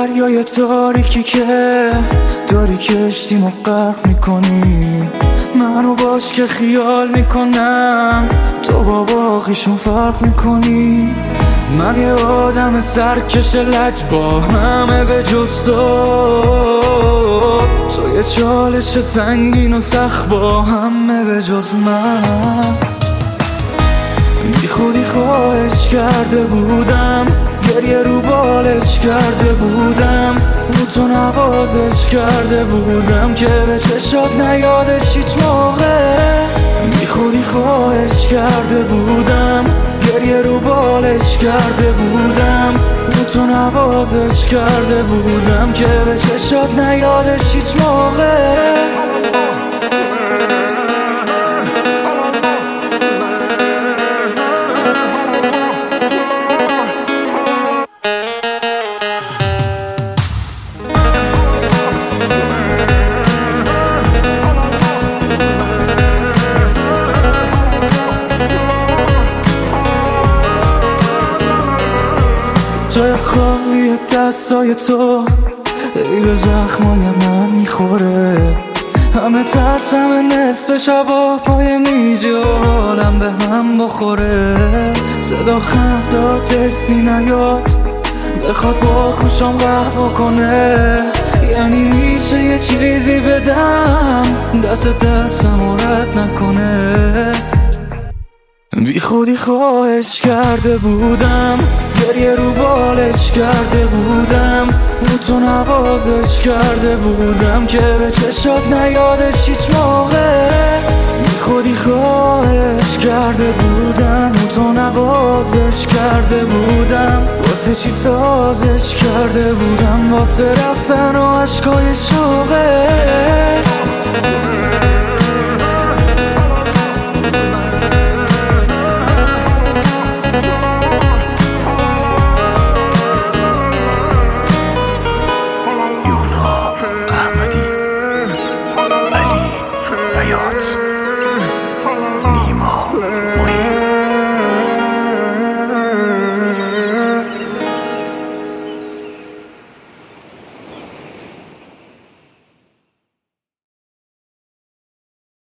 دریای تاریکی که داری کشتیمو غرق میکنی، منو باش که خیال میکنم تو با باقیشون فرق میکنی. من یه آدم سرکش لج با همه به جز تو یه چالش سنگین و سخت با همه به جز من. بی خودی خواهش کرده بودم، گریه رو بالش کرده بودم، رو تو نوازش کرده بودم که به چشات نیادش هیچ موقع. بی خودی خواهش کرده بودم، گریه رو بالش کرده بودم، رو تو نوازش کرده بودم که به چشات نیادش هیچ موقع. جای خالی دستای تو ای به زخمای من میخوره، همه ترس همه نصف شبا پای میجی و حالم به هم بخوره. صدا خنده تفنی نیاد بخواد با خوشم قهوه کنه، یعنی میشه یه چیزی بدم دستم رد نکنه. بی خودی خواهش کرده بودم، گریه رو بالش کرده بودم، رو تو نوازش کرده بودم که به چشات نیادش هیچ موقع. بی خودی خواهش کرده بودم، رو تو نوازش کرده بودم، واسه چی سازش کرده بودم، واسه رفتن و عشقای شوقه. نیما